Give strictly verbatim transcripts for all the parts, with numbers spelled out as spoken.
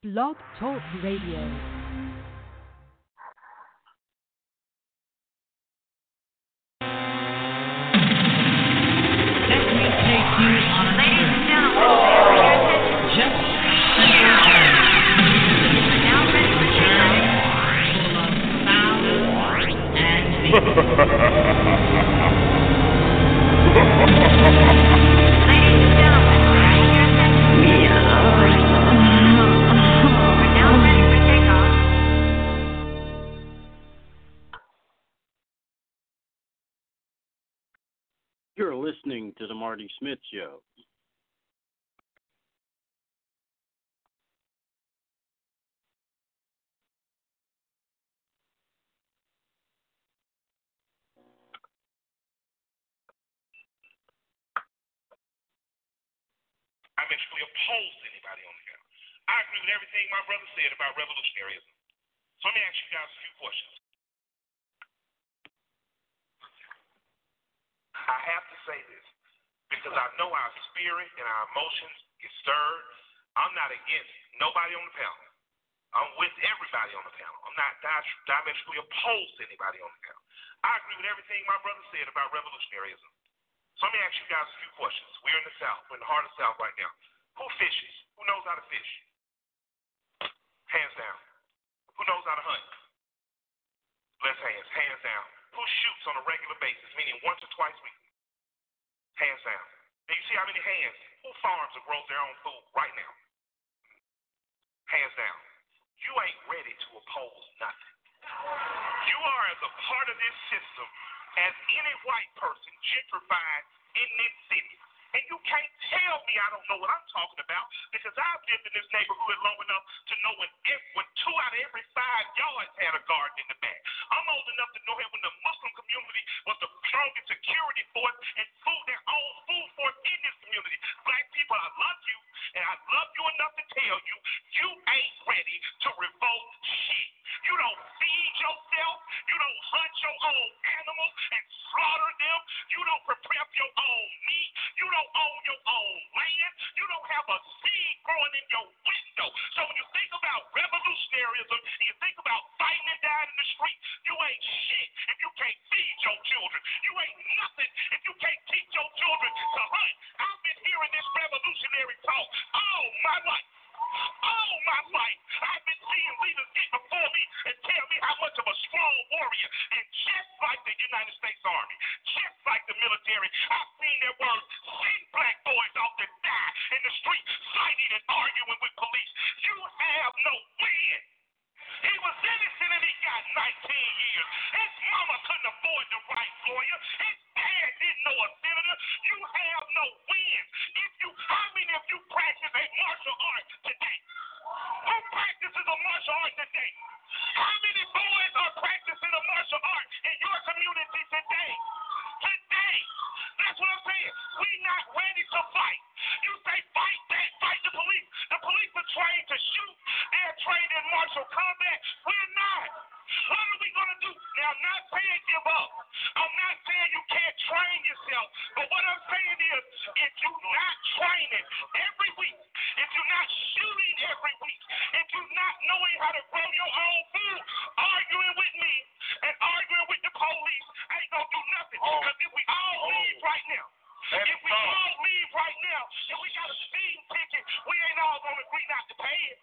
Blog Talk Radio. You're listening to The Marty Smith Show. I basically oppose anybody on the panel. I agree with everything my brother said about revolutionaryism. So let me ask you guys a few questions. I have to say this because I know our spirit and our emotions get stirred. I'm not against nobody on the panel. I'm with everybody on the panel. I'm not di- diametrically opposed to anybody on the panel. I agree with everything my brother said about revolutionaryism. So let me ask you guys a few questions. We're in the South. We're in the heart of the South right now. Who fishes? Who knows how to fish? Hands down. Who knows how to hunt? Less hands. Hands down. Who shoots on a regular basis, meaning once or twice weekly? Hands down. And you see how many hands? Who farms or grows their own food right now? Hands down. You ain't ready to oppose nothing. You are as a part of this system as any white person gentrified in this city. And you can't tell me I don't know what I'm talking about because I've lived in this neighborhood long enough to know when, if, when two out of every five yards had a garden in the back. I'm old enough to know that when the Muslim community was the strongest security force and food, their own food force in this community. Black people, I love you, and I love you enough to tell you, you ain't ready to revolt shit. You don't feed yourself. You don't hunt your own animals and slaughter them. You don't prepare your own meat. You don't own your own land. You don't have a seed growing in your window. So when you think about revolutionaryism and you think about fighting and dying in the street, you ain't shit if you can't feed your children. You ain't nothing if you can't teach your children to hunt. I've been hearing this revolutionary talk all my life. All my life, I've been seeing leaders get before me and tell me how much of a strong warrior. And just like the United States Army, just like the military, I've seen their words send black boys off to die in the street, fighting and arguing with police. You have no win. He was innocent and he got nineteen years. His mama couldn't afford the right lawyer. His dad didn't know a senator. You have no win. If you, how many of you practice a martial art today? Who practices a martial art today? How many boys are practicing a martial art in your community today? Today. That's what I'm saying. We're not ready to fight. You say fight back, fight the police. The police are trained to shoot. They're trained in martial combat. We're not. What are we going to do? Now, I'm not saying give up. I'm not saying you can't train yourself. But what I'm saying is, if you're not training every week, if you're not shooting every week, if you're not knowing how to grow your own food, arguing with me and arguing with the police ain't going to do nothing. Because if we all leave right now, if we all leave right now, and we got a speeding ticket, we ain't all going to agree not to pay it.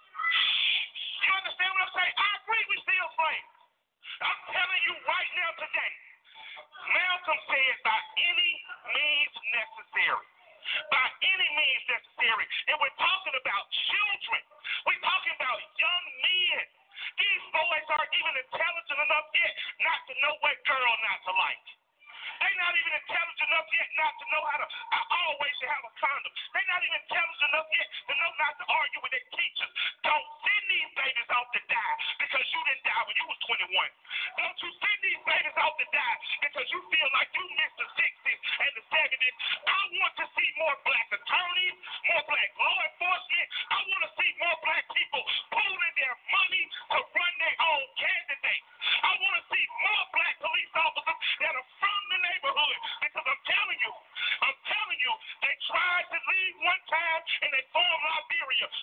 You understand what I'm saying? I agree we still slaves. I'm telling you right now today, Malcolm said by any means necessary. By any means necessary. And we're talking about children. We're talking about young men. These boys aren't even intelligent enough yet not to know what girl not to like. They're not even intelligent enough yet not to know how to I always should have a condom. They're not even intelligent enough yet to know not to argue with their teachers. Don't send these babies off to die because you didn't die when you was twenty-one. Don't you send these babies off to die because you feel like you missed the sixties and the seventies. I want to see more black attorneys, more black law enforcement. I want to see more black people pooling their money to run their own candidates. I want to see more black police officers that are from the neighborhood because I'm telling you, I'm telling you, they tried to leave one time and they formed Liberia. Look at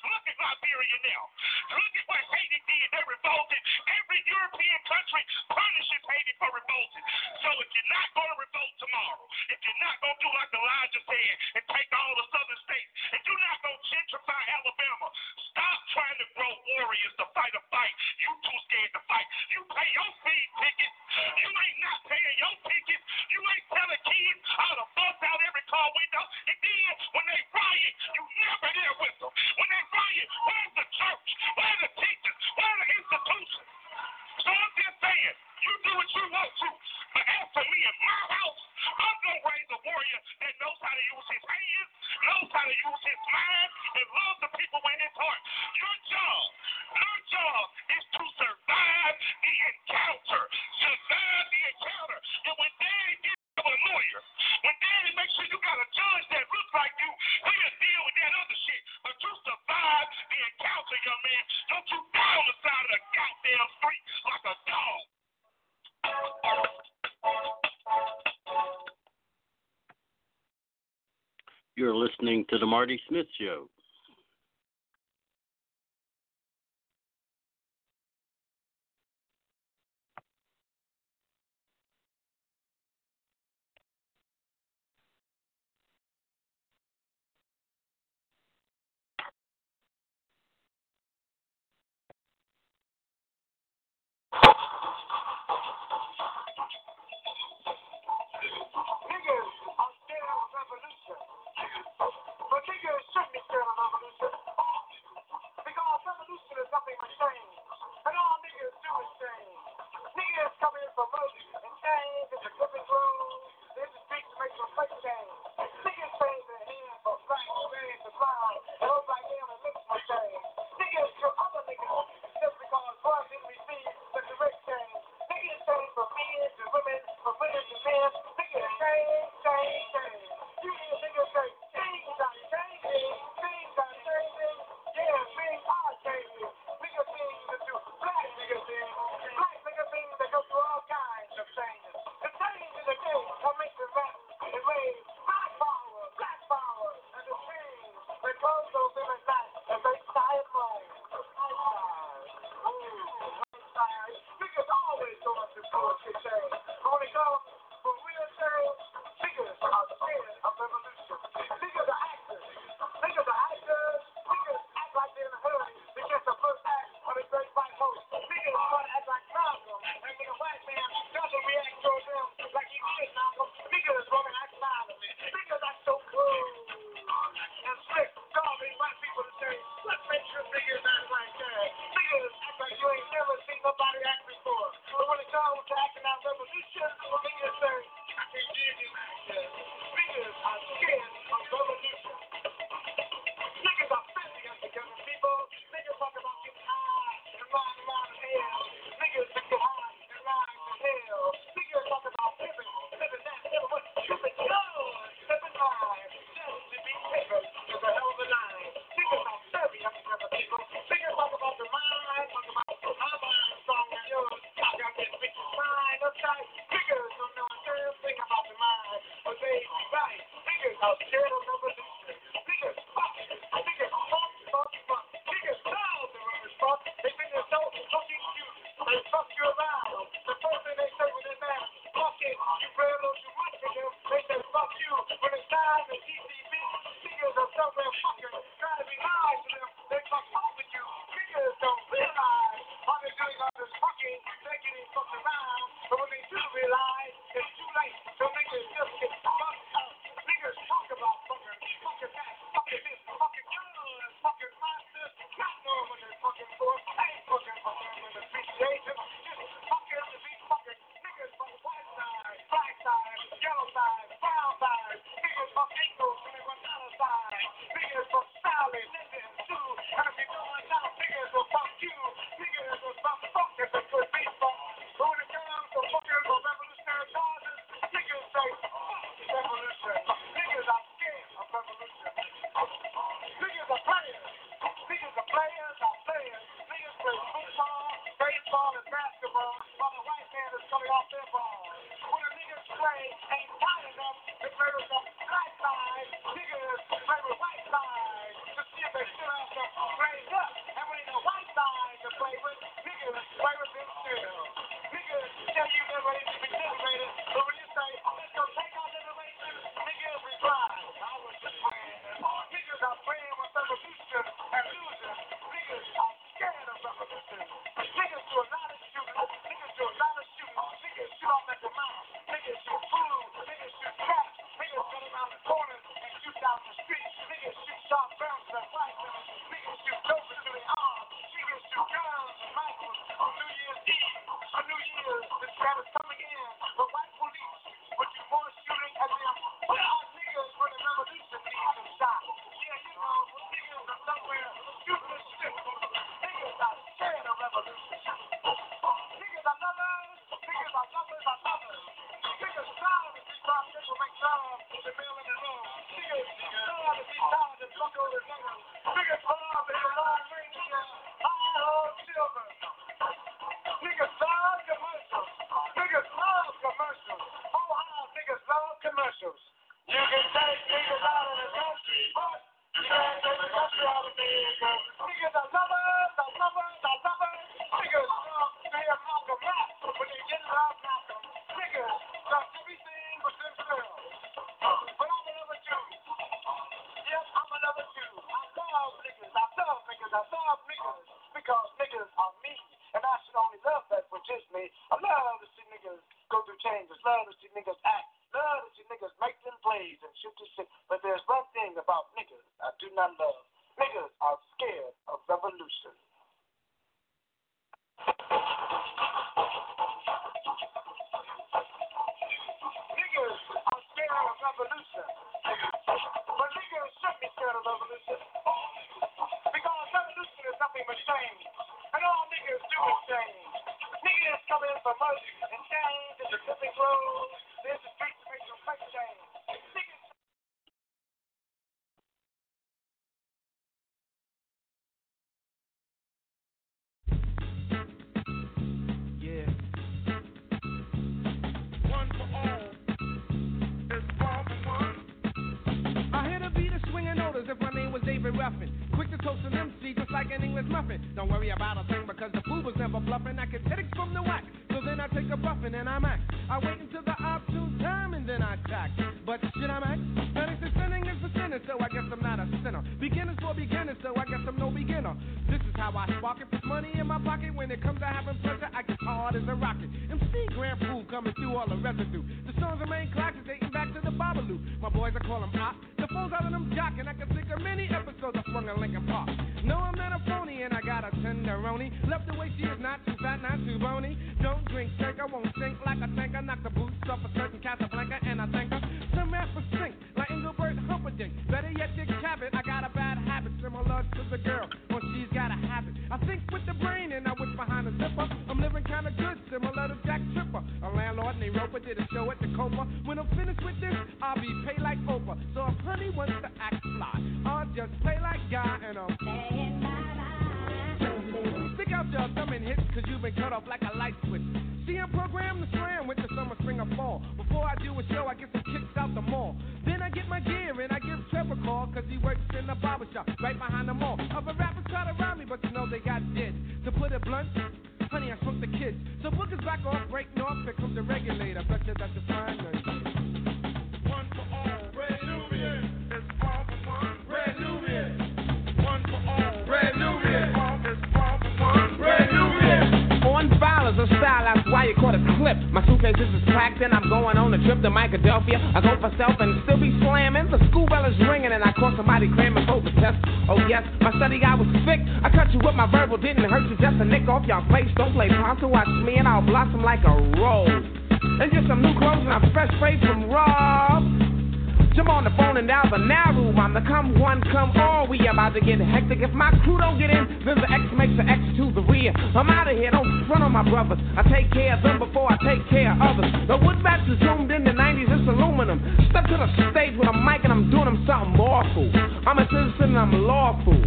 Liberia now. Look at what Haiti did. They revolted. Every European country punishes Haiti for revolting. So if you're not going to revolt tomorrow, if you're not going to do like Elijah said and take all the southern states, if you're not going to gentrify Alabama, stop trying to grow warriors to fight a fight. You too scared to fight. You pay your feed tickets. You ain't not paying your tickets. You ain't telling kids how to bust out every car window. And then when they riot, you never there with them. When they riot, where's the church? Where are the teachers? Where are the institutions? So I'm just saying, you do what you want to. But as for me in my house, I'm going to raise a warrior that knows how to use his hands, knows how to use his mind, and loves the people in his heart. Your job, your job is to survive the encounter. Survive the encounter. And when daddy gets to a lawyer, when daddy makes sure you got a judge that looks like you, he'll deal with that other shit. But you survive the encounter, young man. Don't you die on the side of the goddamn street like a dog. You're listening to the Marty Smith Show. Niggas play with white guys to see if they still have some raised up. commercials. You can take niggas out of the country, but you can't take the country out of America. Niggas are lovers, the lovers, the lovers. Niggas love to hear Malcolm rap, but when they get love Malcolm, niggas love everything but themselves. But I'm a lover too. Yes, I'm a lover too. I love niggas, I love niggas, I love niggas, because niggas are me, and I should only love that which is me. I love to see niggas go through changes, love to see niggas act. Love to see niggas make them plays and shoot this shit. But there's one thing about niggas I do not love. Niggas are scared of revolution. Niggas are scared of revolution. But niggas should be scared of revolution. Because revolution is nothing but change. And all niggas do is change. Niggas come in for mercy and change is a living clothes. There's a street to make some fake change. Niggas. Yeah. One for all. It's all for one. I hear the beat of swinging notice if my name was David Ruffin. Quick to toast an M C just like an English muffin. Don't worry about a thing because the fool was never bluffing. I can take from the whack. So then I take a buffin' and I'm act. I wait until the opportune time and then I attack. But shit, I'm act. That is sinning is for sinners, so I guess I'm not a sinner. Beginners for beginners, so I guess I'm no beginner. This is how I spark it. Put money in my pocket. When it comes to having pleasure, I get hard as a rocket. M C Grand Pool coming through all the residue. The songs remain classics dating back to the Babalu. My boys, I call them op. The phones out of them jockin'. I can think of many episodes I swung in Lincoln Park. No, I'm not a phony and I got a tenderoni. Left the way she is not too fat, not too bony. Don't drink shake, I won't sink like a tanker. Knock the boots off a certain Casablanca and I thank her. Some rappers sink like Engelbert Humperdinck. Better yet, Dick Cavett. I got a bad habit similar to the girl when she's got a habit. I think with the brain and I wish behind the zipper. I'm living kinda good, similar to Jack Tripper. A landlord named Roper did a show at the Copa. When I'm finished with this, I'll be paid like Oprah. So if honey wants to act fly, I'll just play like Guy and I'm playing my life. Stick out your thumb and hits cause you've been cut off like a light switch. See, I'm programmed to slam with the summer, spring, or fall. Before I do a show, I get some kicks out the mall. Then I get my gear and I give Trevor a call cause he works in the barbershop right behind the mall. Other rappers try to rhyme me, but you know they got dead. To put it blunt, honey, I shrunk the kids. So bookers back off, breaking off, here comes the regulator. Bet you that's the fine none. One for all, Red Nubian. It's all for one, Red Nubian. One for all, Red Nubian. It's all for one, Red Nubian. On violence and style, that's why you caught a clip. My suitcases is packed and I'm going on a trip to Philadelphia. I go for self and still be slamming. The school bell is ringing and I caught somebody cramming for the test. Oh yes, my study guy was thick. I cut you with my verbal, didn't hurt you, just a nick off y'all place. Don't play pop to watch me and I'll blossom like a rose. And just some new clothes and I'm fresh sprayed from Rob. Jump on the phone and dial the narrow. I'm the come one, come all. We about to get hectic. If my crew don't get in, then the X makes the X to the rear. I'm out of here, don't front on my brothers. I take care of them before I take care of others. The wood bats is zoomed in the nineties, it's aluminum. Stuck to the stage with a mic and I'm doing them something awful. I'm a citizen and I'm lawful.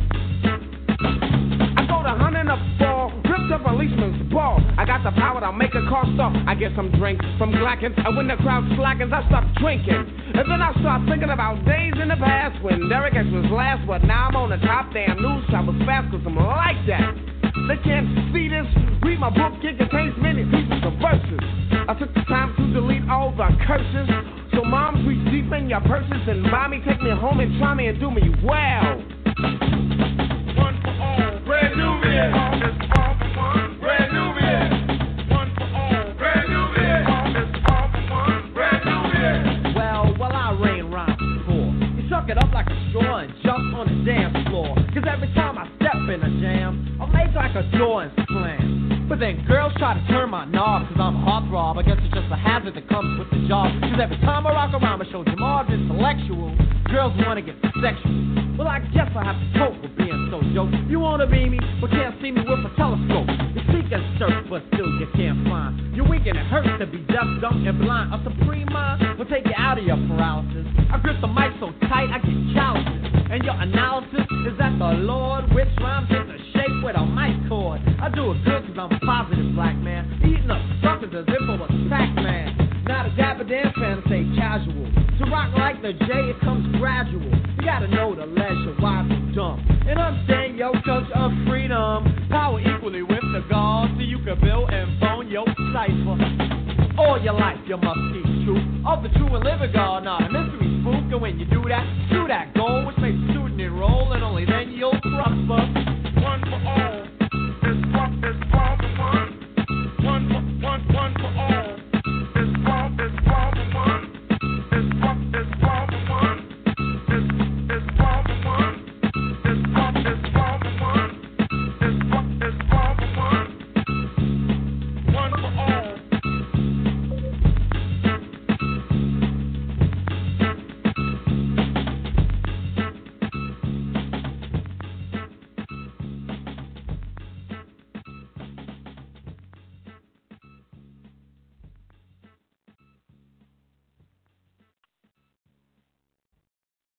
I go to hunting a ball, ripped up a policeman's ball. I got the power to make a car stop. I get some drinks from Glackens, and when the crowd slackens, I stop drinking. And then I start thinking about days in the past when Derek X was last, but now I'm on the top. Damn, news travels fast cause I'm like that. They can't see this. Read my book, it contains many pieces of verses. I took the time to delete all the curses. So moms, reach deep in your purses and mommy, take me home and try me and do me well. One for all, Red Nubian. It's all for one, Red Nubian. One for all, Red Nubian. It's all for one, Red Nubian. Well, well, I rain rhymes before. You suck it up like a straw and jump on the dance floor. Cause every time I step in a jam, I'm late like a door and slam. But then girls try to turn my knob cause I'm a heartthrob. I guess it's just a hazard that comes with the job. Cause every time I rock around, I show Jamal's intellectual. Girls wanna get sexual. Well, I guess I have to cope with being so dope. You wanna be me, but can't see me with a telescope. You seek and search, but still you can't find. You're weak and it hurts to be deaf, dumb, and blind. A supreme mind will take you out of your paralysis. I grip the mic so tight I get calluses. And your analysis is that the Lord, which rhymes into shape with a mic cord. I do it good cause I'm a positive black man, eating up suckers as if I was Pac-Man. Not a dapper dance fan to stay casual. To rock like the J, it comes gradual. You gotta know the leisure, wise and dumb. And understand your culture of freedom. Power equally with the gods, so you can build and bone your cipher. All your life you must speak truth of the true and living God, not a mystery spook. And when you do that, do that goal, which makes the student enroll, and only then you'll prosper. One for all, it's one, it's one for one. One for one, one for all, it's one, it's one for one. It's one, it's one for one. It's it's one for one. It's one, it's one for one. It's one, it's one for one. One for all.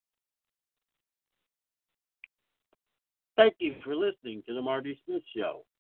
Thank you for listening to the Marty Smith Show.